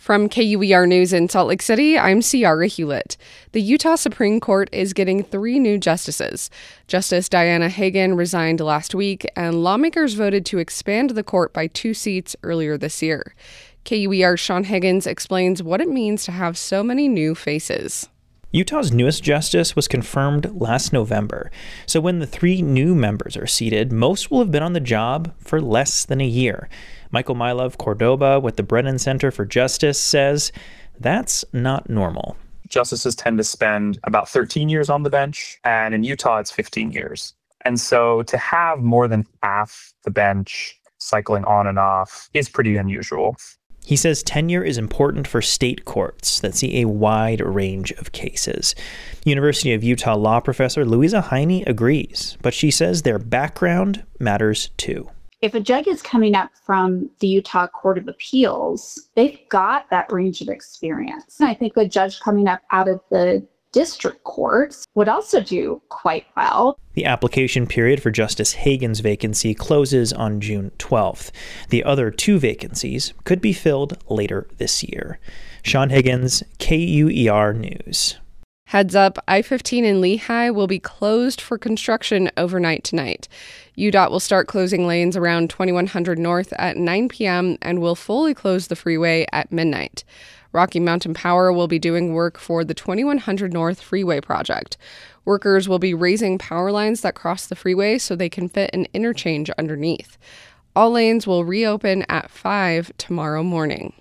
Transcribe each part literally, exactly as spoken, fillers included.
From K U E R News in Salt Lake City, I'm Ciara Hewlett. The Utah Supreme Court is getting three new justices. Justice Diana Hagan resigned last week, and lawmakers voted to expand the court by two seats earlier this year. K U E R's Sean Higgins explains what it means to have so many new faces. Utah's newest justice was confirmed last November, so when the three new members are seated, most will have been on the job for less than a year. Michael Mylove Cordoba with the Brennan Center for Justice says that's not normal. Justices tend to spend about thirteen years on the bench, and in Utah it's fifteen years. And so to have more than half the bench cycling on and off is pretty unusual. He says tenure is important for state courts that see a wide range of cases. University of Utah law professor Louisa Heine agrees, but she says their background matters too. If a judge is coming up from the Utah Court of Appeals, they've got that range of experience. I think a judge coming up out of the district courts would also do quite well. The application period for Justice Hagan's vacancy closes on June twelfth. The other two vacancies could be filled later this year. Sean Higgins, K U E R News. Heads up, I fifteen in Lehi will be closed for construction overnight tonight. U DOT will start closing lanes around twenty-one hundred North at nine p.m. and will fully close the freeway at midnight. Rocky Mountain Power will be doing work for the twenty-one hundred North Freeway project. Workers will be raising power lines that cross the freeway so they can fit an interchange underneath. All lanes will reopen at five tomorrow morning.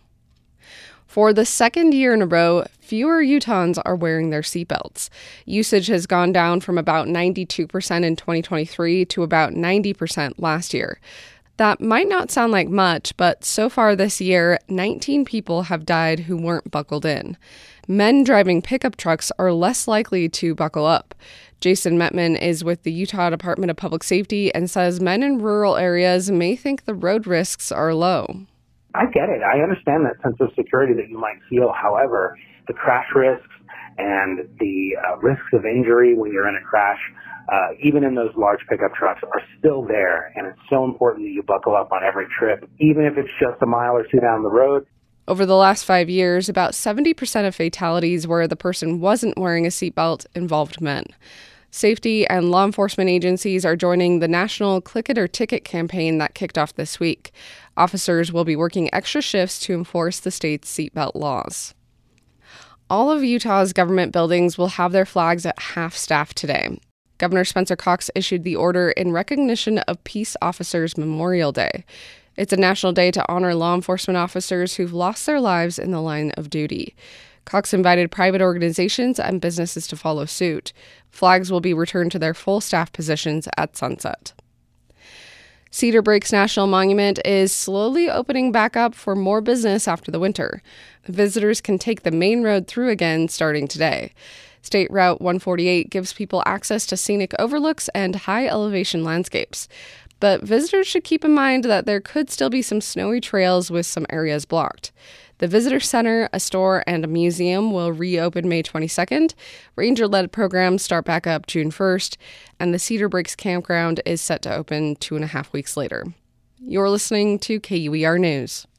For the second year in a row, fewer Utahns are wearing their seatbelts. Usage has gone down from about ninety-two percent in twenty twenty-three to about ninety percent last year. That might not sound like much, but so far this year, nineteen people have died who weren't buckled in. Men driving pickup trucks are less likely to buckle up. Jason Metman is with the Utah Department of Public Safety and says men in rural areas may think the road risks are low. I get it. I understand that sense of security that you might feel. However, the crash risks and the uh, risks of injury when you're in a crash, uh, even in those large pickup trucks, are still there. And it's so important that you buckle up on every trip, even if it's just a mile or two down the road. Over the last five years, about seventy percent of fatalities where the person wasn't wearing a seatbelt involved men. Safety and law enforcement agencies are joining the national Click It or Ticket campaign that kicked off this week. Officers will be working extra shifts to enforce the state's seatbelt laws. All of Utah's government buildings will have their flags at half-staff today. Governor Spencer Cox issued the order in recognition of Peace Officers Memorial Day. It's a national day to honor law enforcement officers who've lost their lives in the line of duty. Cox invited private organizations and businesses to follow suit. Flags will be returned to their full staff positions at sunset. Cedar Breaks National Monument is slowly opening back up for more business after the winter. Visitors can take the main road through again starting today. State Route one forty-eight gives people access to scenic overlooks and high-elevation landscapes. But visitors should keep in mind that there could still be some snowy trails with some areas blocked. The Visitor Center, a store, and a museum will reopen May twenty-second. Ranger-led programs start back up June first, and the Cedar Breaks Campground is set to open two and a half weeks later. You're listening to K U E R News.